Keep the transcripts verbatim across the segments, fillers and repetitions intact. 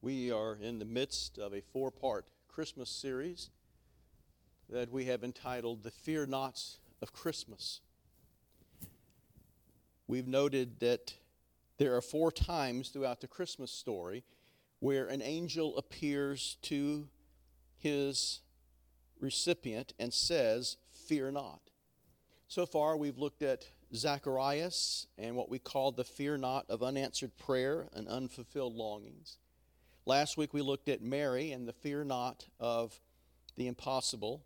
We are in the midst of a four-part Christmas series that we have entitled The Fear Nots of Christmas. We've noted that there are four times throughout the Christmas story where an angel appears to his recipient and says, "Fear not." So far, we've looked at Zacharias and what we call the fear not of unanswered prayer and unfulfilled longings. Last week, we looked at Mary and the fear not of the impossible.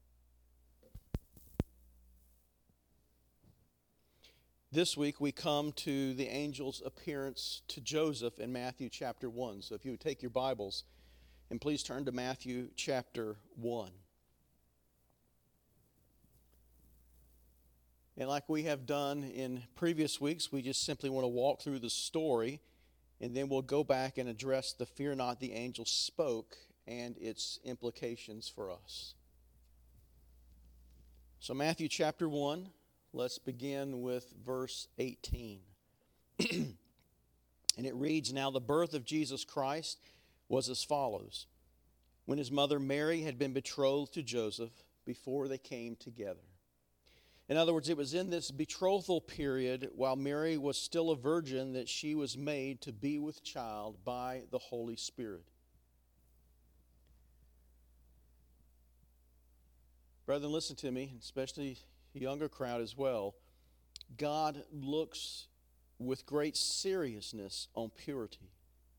This week, we come to the angel's appearance to Joseph in Matthew chapter one. So if you would take your Bibles and please turn to Matthew chapter one. And like we have done in previous weeks, we just simply want to walk through the story, and then we'll go back and address the fear not the angel spoke and its implications for us. So Matthew chapter one, let's begin with verse eighteen. And it reads, "Now the birth of Jesus Christ was as follows. When his mother Mary had been betrothed to Joseph, before they came together." In other words, it was in this betrothal period while Mary was still a virgin that she was made to be with child by the Holy Spirit. Brethren, listen to me, especially the younger crowd as well. God looks with great seriousness on purity.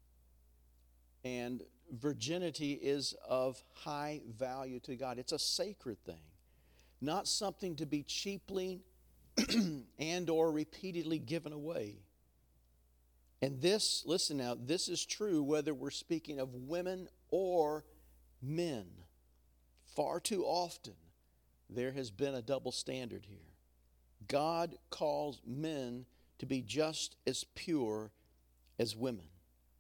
And virginity is of high value to God. It's a sacred thing. Not something to be cheaply and or repeatedly given away. And this, listen now, this is true whether we're speaking of women or men. Far too often, there has been a double standard here. God calls men to be just as pure as women.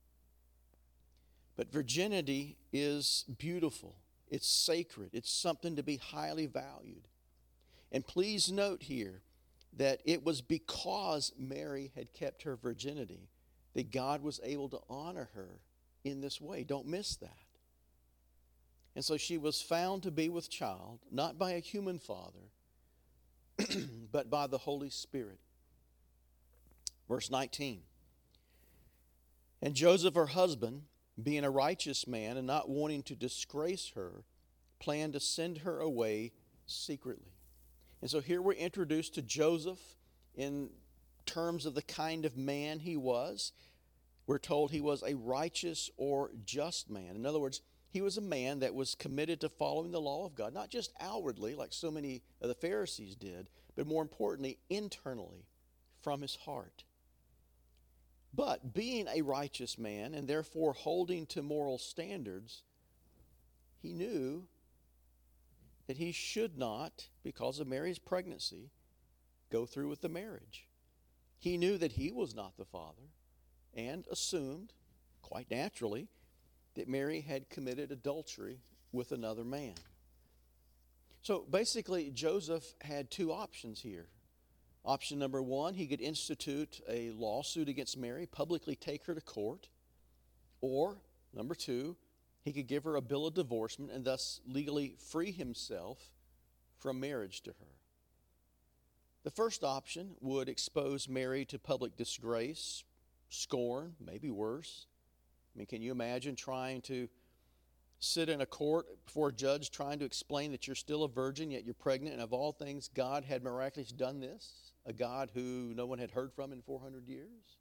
But virginity is beautiful. It's sacred. It's something to be highly valued. And please note here that it was because Mary had kept her virginity that God was able to honor her in this way. Don't miss that. And so she was found to be with child, not by a human father, but by the Holy Spirit. Verse nineteen. "And Joseph, her husband, being a righteous man and not wanting to disgrace her, planned to send her away secretly." And so here we're introduced to Joseph in terms of the kind of man he was. We're told he was a righteous or just man. In other words, he was a man that was committed to following the law of God, not just outwardly like so many of the Pharisees did, but more importantly, internally from his heart. But being a righteous man and therefore holding to moral standards, he knew that he should not, because of Mary's pregnancy, go through with the marriage. He knew that he was not the father and assumed, quite naturally, that Mary had committed adultery with another man. So basically, Joseph had two options here. Option number one, he could institute a lawsuit against Mary, publicly take her to court. Or, number two, he could give her a bill of divorcement and thus legally free himself from marriage to her. The first option would expose Mary to public disgrace, scorn, maybe worse. I mean, can you imagine trying to sit in a court before a judge trying to explain that you're still a virgin, yet you're pregnant, and of all things, God had miraculously done this? A God who no one had heard from in four hundred years?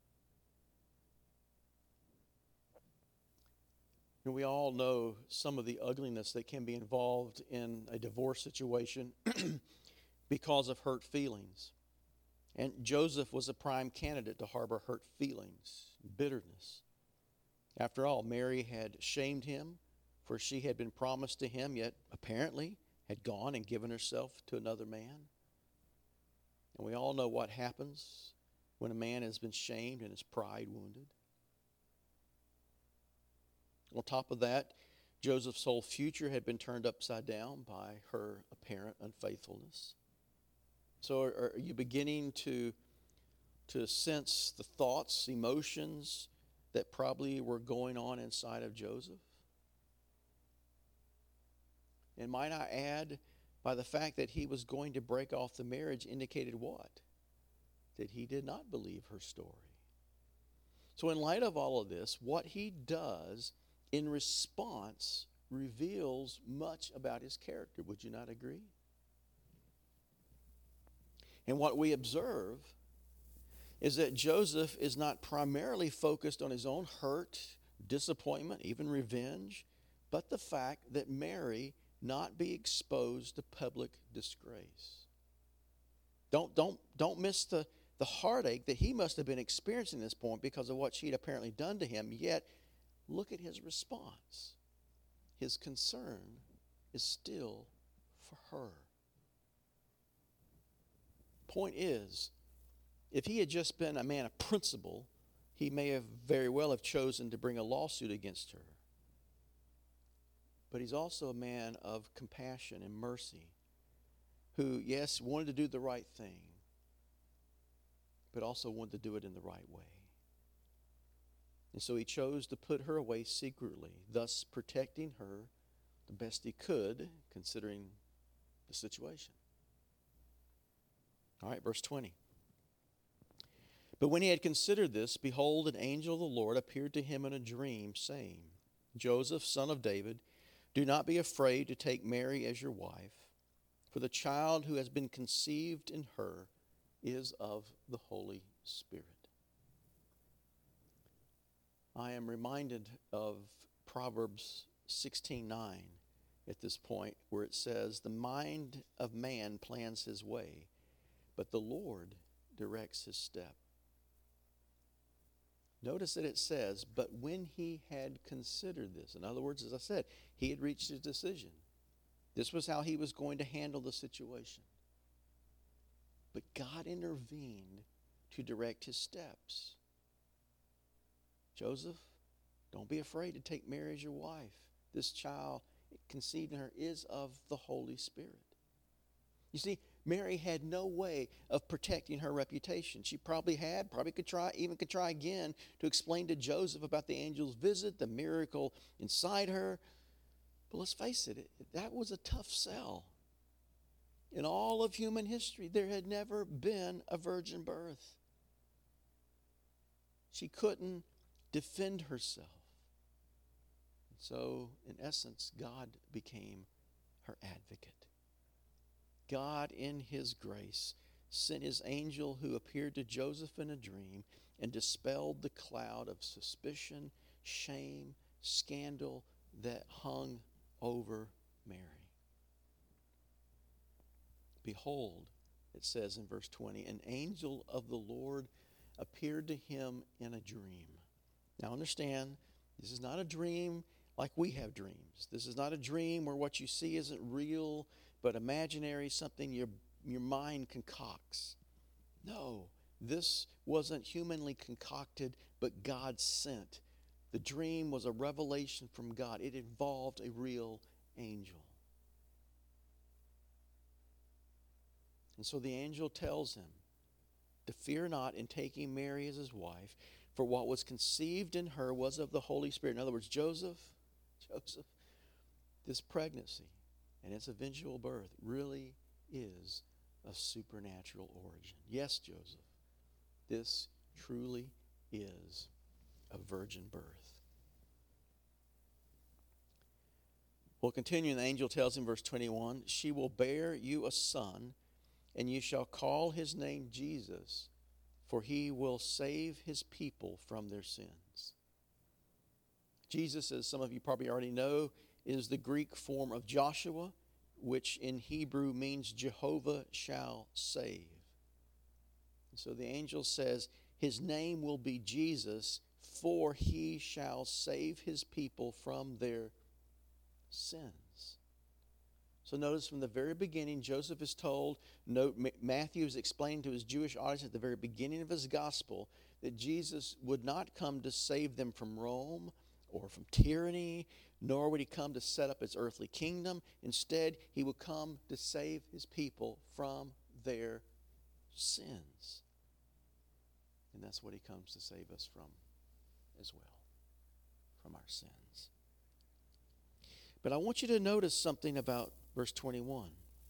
And we all know some of the ugliness that can be involved in a divorce situation because of hurt feelings. And Joseph was a prime candidate to harbor hurt feelings, bitterness. After all, Mary had shamed him, for she had been promised to him, yet apparently had gone and given herself to another man. And we all know what happens when a man has been shamed and his pride wounded. On top of that, Joseph's whole future had been turned upside down by her apparent unfaithfulness. So are, are you beginning to, to sense the thoughts, emotions, that probably were going on inside of Joseph? And might I add, by the fact that he was going to break off the marriage indicated what? That he did not believe her story. So in light of all of this, what he does in response reveals much about his character. Would you not agree? And what we observe is that Joseph is not primarily focused on his own hurt, disappointment, even revenge, but the fact that Mary not be exposed to public disgrace. Don't, don't, don't miss the, the heartache that he must have been experiencing at this point because of what she'd apparently done to him. Yet, look at his response. His concern is still for her. Point is, if he had just been a man of principle, he may have very well have chosen to bring a lawsuit against her. But he's also a man of compassion and mercy who, yes, wanted to do the right thing, but also wanted to do it in the right way. And so he chose to put her away secretly, thus protecting her the best he could, considering the situation. All right, verse twenty. But when he had considered this, behold, an angel of the Lord appeared to him in a dream, saying, Joseph, son of David, do not be afraid to take Mary as your wife, for the child who has been conceived in her is of the Holy Spirit. I am reminded of Proverbs sixteen nine at this point, where it says, the mind of man plans his way, but the Lord directs his step. Notice that it says, but when he had considered this, in other words, as I said, he had reached his decision. This was how he was going to handle the situation. But God intervened to direct his steps. Joseph, don't be afraid to take Mary as your wife. This child conceived in her is of the Holy Spirit. You see, Mary had no way of protecting her reputation. She probably had, probably could try, even could try again to explain to Joseph about the angel's visit, the miracle inside her. But let's face it, it that was a tough sell. In all of human history, there had never been a virgin birth. She couldn't defend herself. So, in essence, God became her advocate. God, in his grace, sent his angel who appeared to Joseph in a dream and dispelled the cloud of suspicion, shame, scandal that hung over Mary. Behold, it says in verse twenty, an angel of the Lord appeared to him in a dream. Now understand, this is not a dream like we have dreams. This is not a dream where what you see isn't real, but imaginary, something your, your mind concocts. No, this wasn't humanly concocted, but God sent. The dream was a revelation from God. It involved a real angel. And so the angel tells him to fear not in taking Mary as his wife, for what was conceived in her was of the Holy Spirit. In other words, Joseph, Joseph, this pregnancy and its eventual birth really is of supernatural origin. Yes, Joseph, this truly is a virgin birth. We'll continue, and the angel tells him, verse twenty-one, she will bear you a son, and you shall call his name Jesus, for he will save his people from their sins. Jesus, as some of you probably already know, is the Greek form of Joshua, which in Hebrew means Jehovah shall save. And so the angel says, his name will be Jesus, for he shall save his people from their sins. So notice from the very beginning, Joseph is told, note, Matthew is explaining to his Jewish audience at the very beginning of his gospel that Jesus would not come to save them from Rome or from tyranny, nor would he come to set up his earthly kingdom. Instead, he would come to save his people from their sins. And that's what he comes to save us from as well from our sins. But I want you to notice something about verse twenty-one.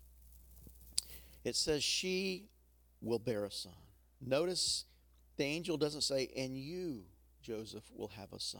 It says, she will bear a son. Notice the angel doesn't say, and you, Joseph, will have a son.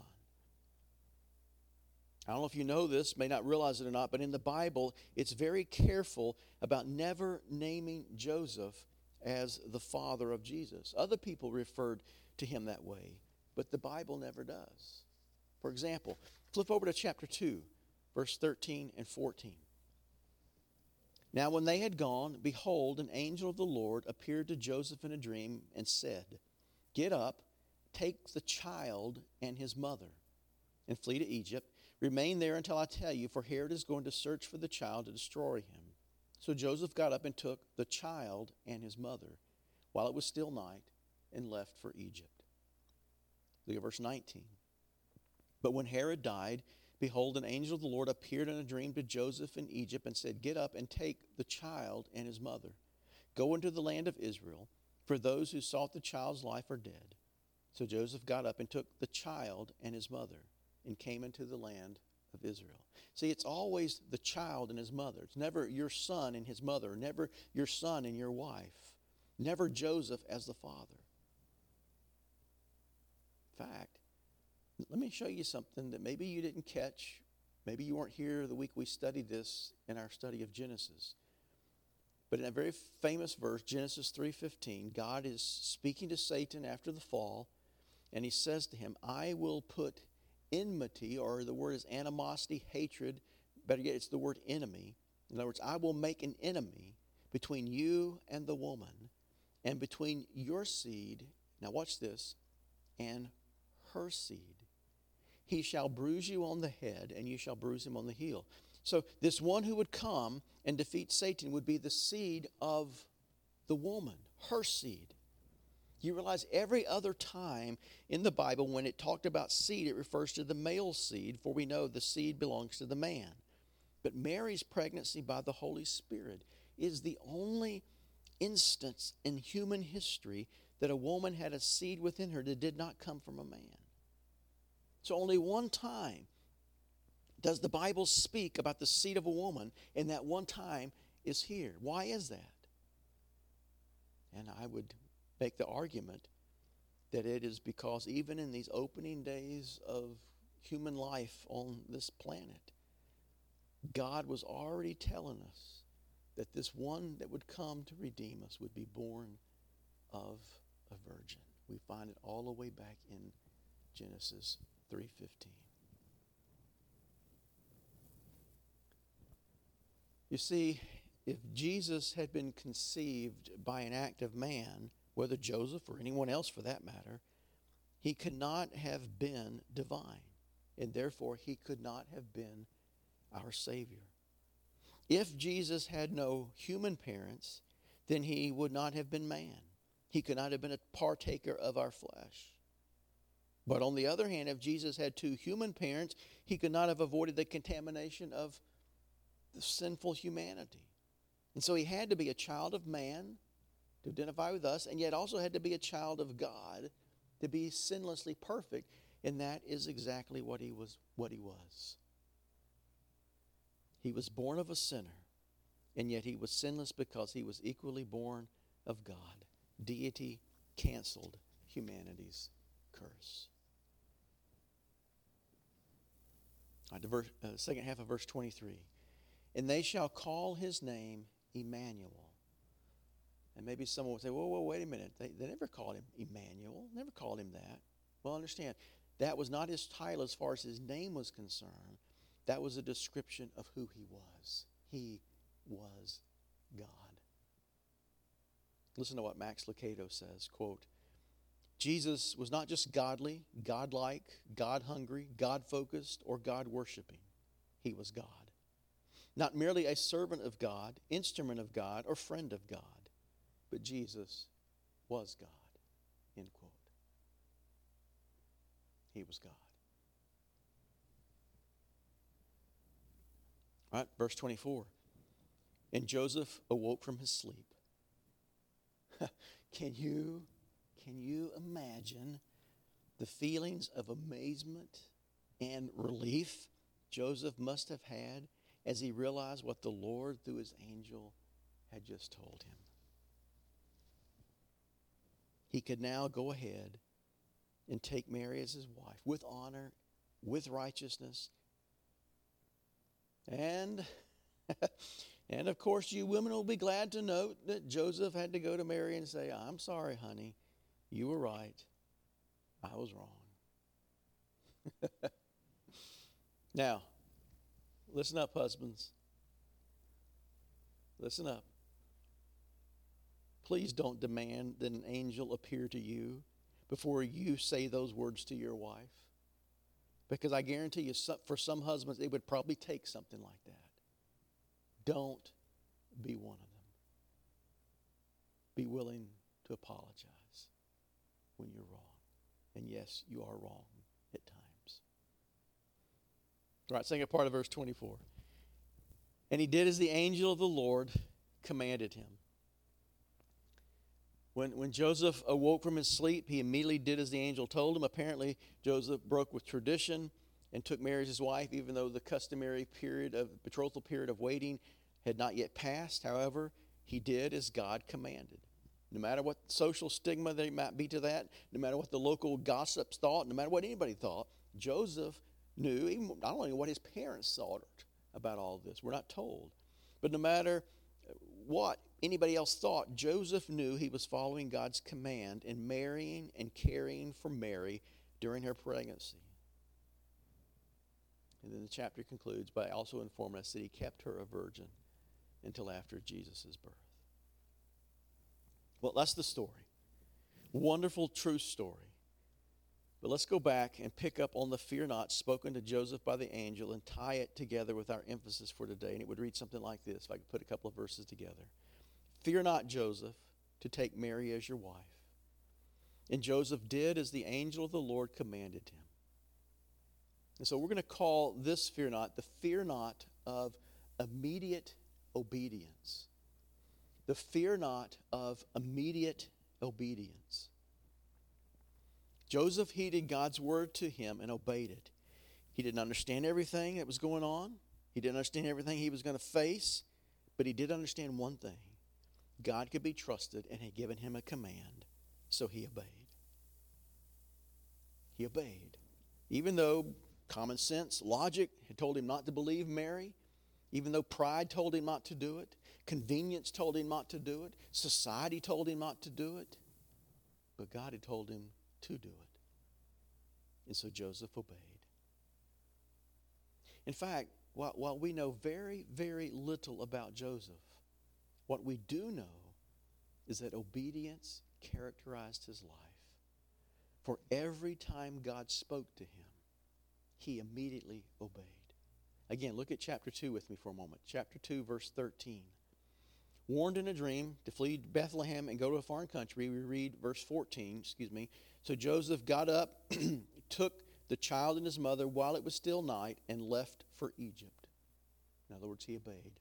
I don't know if you know this, may not realize it or not, but in the Bible, it's very careful about never naming Joseph as the father of Jesus. Other people referred to him that way, but the Bible never does. For example, flip over to chapter two, verse thirteen and fourteen. Now when they had gone, behold, an angel of the Lord appeared to Joseph in a dream and said, get up, take the child and his mother, and flee to Egypt. Remain there until I tell you, for Herod is going to search for the child to destroy him. So Joseph got up and took the child and his mother, while it was still night, and left for Egypt. Look at verse nineteen. But when Herod died, behold, an angel of the Lord appeared in a dream to Joseph in Egypt and said, get up and take the child and his mother. Go into the land of Israel, for those who sought the child's life are dead. So Joseph got up and took the child and his mother and came into the land of Israel. See, it's always the child and his mother. It's never your son and his mother, never your son and your wife, never Joseph as the father. In fact, let me show you something that maybe you didn't catch. Maybe you weren't here the week we studied this in our study of Genesis. But in a very famous verse, Genesis three fifteen, God is speaking to Satan after the fall, and he says to him, I will put enmity, or the word is animosity, hatred. Better yet, it's the word enemy. In other words, I will make an enemy between you and the woman, and between your seed, now watch this, and her seed. He shall bruise you on the head, and you shall bruise him on the heel. So this one who would come and defeat Satan would be the seed of the woman, her seed. You realize every other time in the Bible when it talked about seed, it refers to the male seed, for we know the seed belongs to the man. But Mary's pregnancy by the Holy Spirit is the only instance in human history that a woman had a seed within her that did not come from a man. So only one time does the Bible speak about the seed of a woman, and that one time is here. Why is that? And I would make the argument that it is because even in these opening days of human life on this planet, God was already telling us that this one that would come to redeem us would be born of a virgin. We find it all the way back in Genesis three fifteen. You see, if Jesus had been conceived by an act of man, whether Joseph or anyone else for that matter, he could not have been divine, and therefore he could not have been our Savior. If Jesus had no human parents, then he would not have been man. He could not have been a partaker of our flesh. But on the other hand, if Jesus had two human parents, he could not have avoided the contamination of the sinful humanity. And so he had to be a child of man to identify with us, and yet also had to be a child of God to be sinlessly perfect, and that is exactly what he was. What he was. He was born of a sinner, and yet he was sinless because he was equally born of God. Deity canceled humanity's curse. All right, the verse, uh, second half of verse twenty-three. And they shall call his name Emmanuel. And maybe someone would say, whoa, whoa, wait a minute. They, they never called him Emmanuel. Never called him that. Well, understand, that was not his title as far as his name was concerned. That was a description of who he was. He was God. Listen to what Max Lucado says, quote, Jesus was not just godly, godlike, God-hungry, God-focused, or God-worshiping. He was God. Not merely a servant of God, instrument of God, or friend of God, but Jesus was God, end quote. He was God. All right, verse twenty-four. And Joseph awoke from his sleep. Can you, can you imagine the feelings of amazement and relief Joseph must have had as he realized what the Lord, through his angel, had just told him. He could now go ahead and take Mary as his wife with honor, with righteousness. And, and of course, you women will be glad to note that Joseph had to go to Mary and say, I'm sorry, honey. You were right. I was wrong. Now, listen up, husbands. Listen up. Please don't demand that an angel appear to you before you say those words to your wife. Because I guarantee you, for some husbands, it would probably take something like that. Don't be one of them. Be willing to apologize when you're wrong. And yes, you are wrong at times. All right, second part of verse twenty-four. And he did as the angel of the Lord commanded him. When, when Joseph awoke from his sleep, he immediately did as the angel told him. Apparently, Joseph broke with tradition and took Mary as his wife, even though the customary period of betrothal period of waiting had not yet passed. However, he did as God commanded. No matter what social stigma there might be to that, no matter what the local gossips thought, no matter what anybody thought, Joseph knew, even not only what his parents thought about all of this, we're not told, but no matter what anybody else thought, Joseph knew he was following God's command in marrying and caring for Mary during her pregnancy. And then the chapter concludes by also informing us that he kept her a virgin until after Jesus' birth. Well, that's the story. Wonderful, true story. But let's go back and pick up on the fear not spoken to Joseph by the angel and tie it together with our emphasis for today. And it would read something like this, if I could put a couple of verses together. Fear not, Joseph, to take Mary as your wife. And Joseph did as the angel of the Lord commanded him. And so we're going to call this fear not the fear not of immediate obedience. The fear not of immediate obedience. Joseph heeded God's word to him and obeyed it. He didn't understand everything that was going on. He didn't understand everything he was going to face. But he did understand one thing. God could be trusted and had given him a command. So he obeyed. He obeyed. Even though common sense, logic had told him not to believe Mary, even though pride told him not to do it, convenience told him not to do it, society told him not to do it, but God had told him to do it. And so Joseph obeyed. In fact, while, while we know very, very little about Joseph, what we do know is that obedience characterized his life. For every time God spoke to him, he immediately obeyed. Again, look at chapter two with me for a moment. Chapter two, verse thirteen. Warned in a dream to flee Bethlehem and go to a foreign country, we read verse fourteen, excuse me. So Joseph got up, took the child and his mother while it was still night, and left for Egypt. In other words, he obeyed.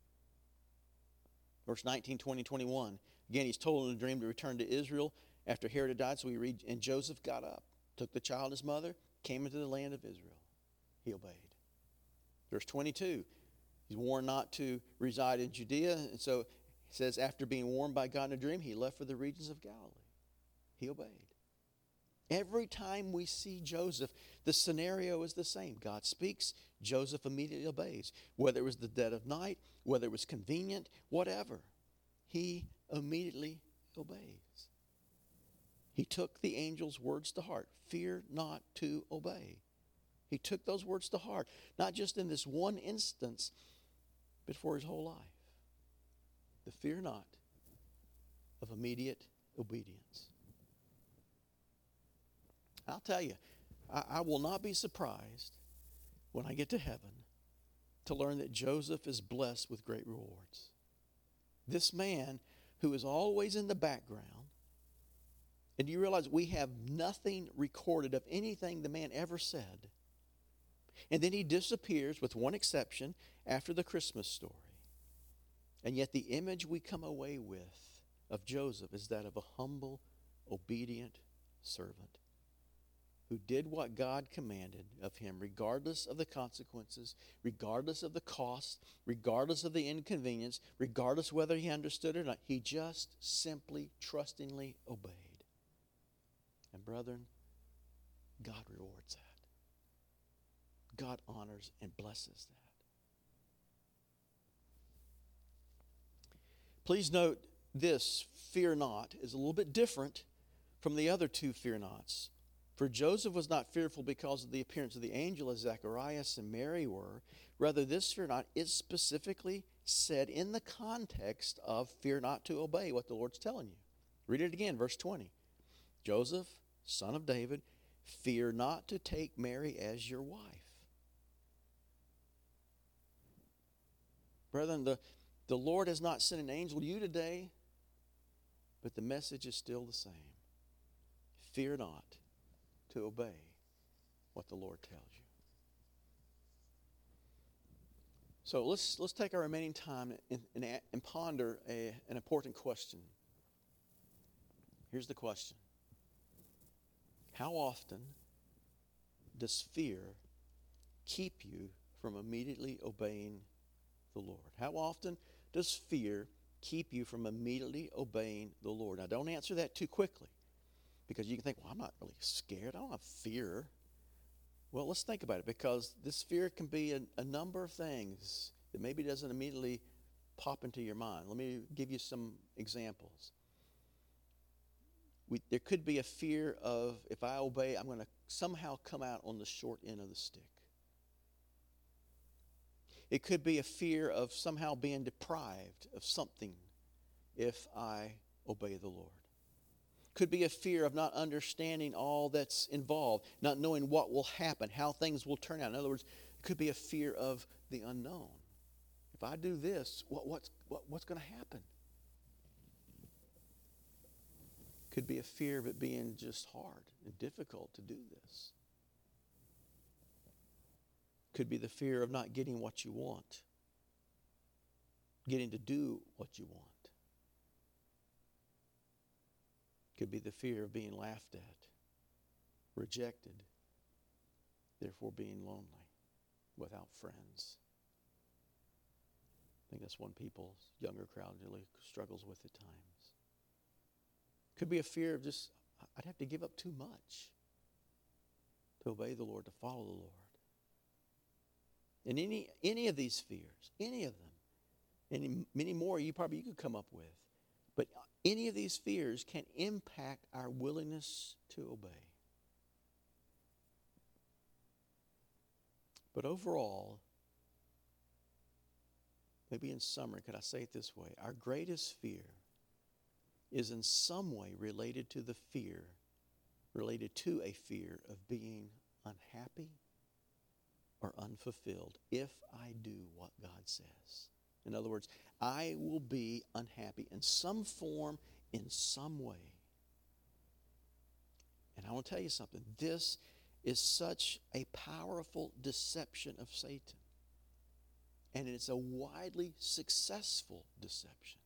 Verse nineteen, twenty, twenty-one. Again, he's told in a dream to return to Israel after Herod had died. So we read, and Joseph got up, took the child and his mother, came into the land of Israel. He obeyed. Verse twenty-two, he's warned not to reside in Judea. And so he says, after being warned by God in a dream, he left for the regions of Galilee. He obeyed. Every time we see Joseph, the scenario is the same. God speaks, Joseph immediately obeys. Whether it was the dead of night, whether it was convenient, whatever, he immediately obeys. He took the angel's words to heart. Fear not to obey. He took those words to heart, not just in this one instance, but for his whole life. The fear not of immediate obedience. I'll tell you, I, I will not be surprised when I get to heaven to learn that Joseph is blessed with great rewards. This man who is always in the background, and do you realize we have nothing recorded of anything the man ever said? And then he disappears with one exception after the Christmas story. And yet the image we come away with of Joseph is that of a humble, obedient servant. who did what God commanded of him, regardless of the consequences, regardless of the cost, regardless of the inconvenience, regardless whether he understood it or not. He just simply, trustingly obeyed. And brethren, God rewards that. God honors and blesses that. Please note this, fear not, is a little bit different from the other two fear nots. For Joseph was not fearful because of the appearance of the angel as Zacharias and Mary were. Rather, this fear not is specifically said in the context of fear not to obey what the Lord's telling you. Read it again, verse twenty. Joseph, son of David, fear not to take Mary as your wife. Brethren, the, the Lord has not sent an angel to you today, but the message is still the same. Fear not to obey what the Lord tells you. So let's let's take our remaining time and, and, and ponder a, an important question. Here's the question. How often does fear keep you from immediately obeying the Lord? How often does fear keep you from immediately obeying the Lord? Now, don't answer that too quickly, because you can think, well, I'm not really scared. I don't have fear. Well, let's think about it, because this fear can be a, a number of things that maybe doesn't immediately pop into your mind. Let me give you some examples. We, there could be a fear of, if I obey, I'm going to somehow come out on the short end of the stick. It could be a fear of somehow being deprived of something if I obey the Lord. Could be a fear of not understanding all that's involved, not knowing what will happen, how things will turn out. In other words, it could be a fear of the unknown. If I do this, what, what's, what, what's going to happen? Could be a fear of it being just hard and difficult to do this. Could be the fear of not getting what you want, getting to do what you want. Could be the fear of being laughed at, rejected, therefore being lonely, without friends. I think that's one people's younger crowd really struggles with at times. Could be a fear of just, I'd have to give up too much to obey the Lord, to follow the Lord. And any any of these fears, any of them, and many more you probably you could come up with, but any of these fears can impact our willingness to obey. But overall, maybe in summary, could I say it this way? Our greatest fear is in some way related to the fear, related to a fear of being unhappy or unfulfilled if I do what God says. In other words, I will be unhappy in some form, in some way. And I want to tell you something. This is such a powerful deception of Satan. And it's a widely successful deception.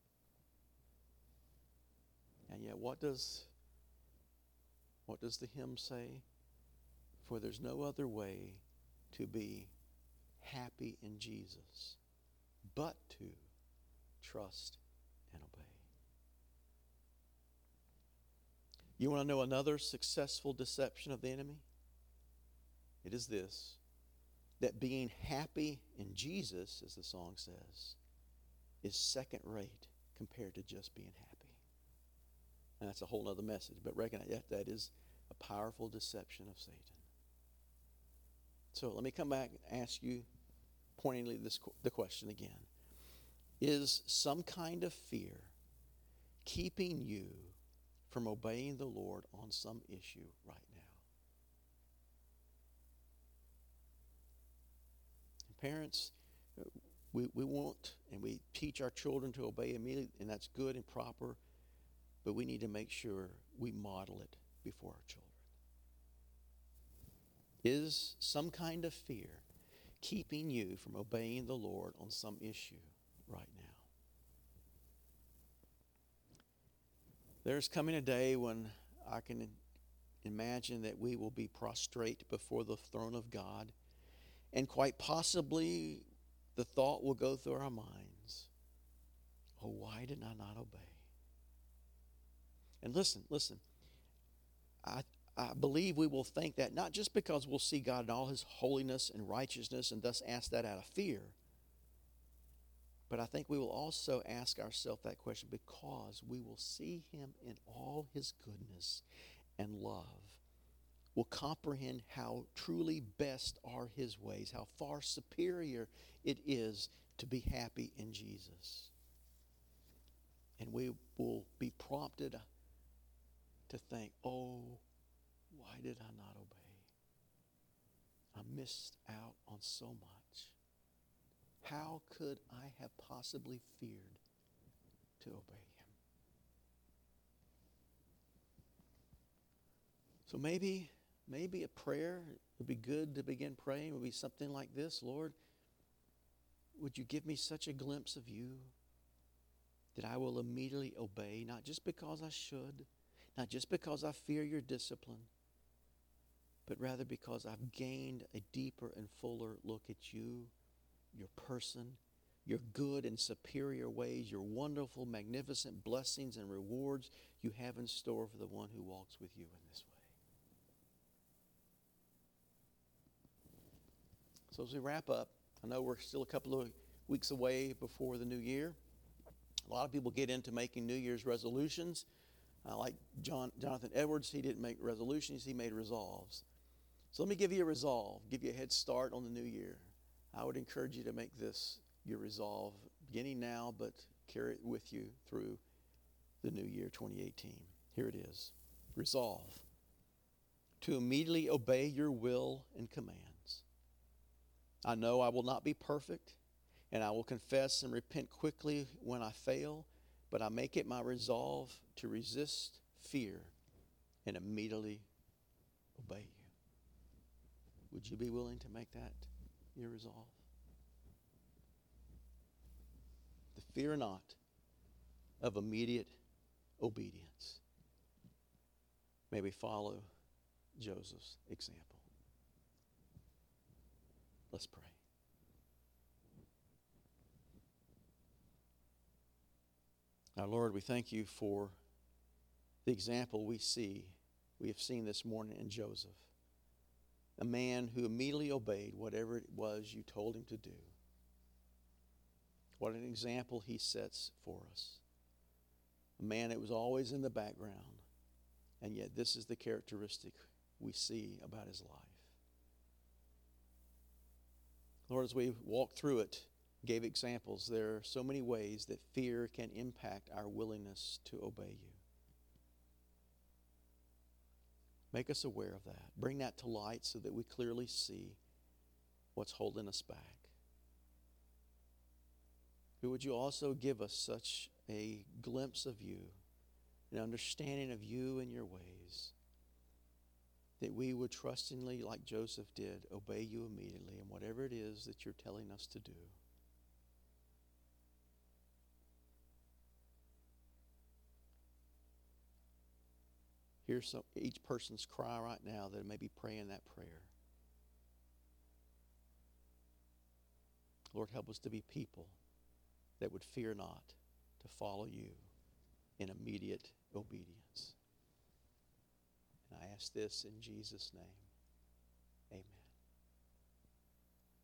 And yet, what does, what does the hymn say? For there's no other way to be happy in Jesus but to trust and obey. You want to know another successful deception of the enemy? It is this, that being happy in Jesus, as the song says, is second rate compared to just being happy. And that's a whole other message, but recognize that that is a powerful deception of Satan. So let me come back and ask you pointedly this, the question again. Is some kind of fear keeping you from obeying the Lord on some issue right now? And parents, we, we want and we teach our children to obey immediately, and that's good and proper, but we need to make sure we model it before our children. Is some kind of fear keeping you from obeying the Lord on some issue right now? There's coming a day when I can imagine that we will be prostrate before the throne of God, and quite possibly the thought will go through our minds, oh, why did I not obey? And listen, listen, I, I believe we will think that not just because we'll see God in all his holiness and righteousness and thus ask that out of fear, but I think we will also ask ourselves that question because we will see him in all his goodness and love. We'll comprehend how truly best are his ways, how far superior it is to be happy in Jesus. And we will be prompted to think, oh, why did I not obey? I missed out on so much. How could I have possibly feared to obey him? So maybe, maybe a prayer would be good to begin praying would be something like this. Lord, would you give me such a glimpse of you that I will immediately obey, not just because I should, not just because I fear your discipline, but rather because I've gained a deeper and fuller look at you, your person, your good and superior ways, your wonderful, magnificent blessings and rewards you have in store for the one who walks with you in this way. So as we wrap up, I know we're still a couple of weeks away before the new year. A lot of people get into making New Year's resolutions. Uh, like John, Jonathan Edwards, he didn't make resolutions, he made resolves. So let me give you a resolve, give you a head start on the new year. I would encourage you to make this your resolve, beginning now, but carry it with you through the new year, twenty eighteen. Here it is. Resolve to immediately obey your will and commands. I know I will not be perfect, and I will confess and repent quickly when I fail, but I make it my resolve to resist fear and immediately obey you. Would you be willing to make that your resolve? The fear not of immediate obedience. May we follow Joseph's example. Let's pray. Our Lord, we thank you for the example we see, we have seen this morning in Joseph. A man who immediately obeyed whatever it was you told him to do. What an example he sets for us. A man that was always in the background, and yet this is the characteristic we see about his life. Lord, as we walk through it, gave examples, there are so many ways that fear can impact our willingness to obey you. Make us aware of that. Bring that to light so that we clearly see what's holding us back. But would you also give us such a glimpse of you, an understanding of you and your ways, that we would trustingly, like Joseph did, obey you immediately in whatever it is that you're telling us to do. Here's some, each person's cry right now that may be praying that prayer. Lord, help us to be people that would fear not to follow you in immediate obedience. And I ask this in Jesus' name.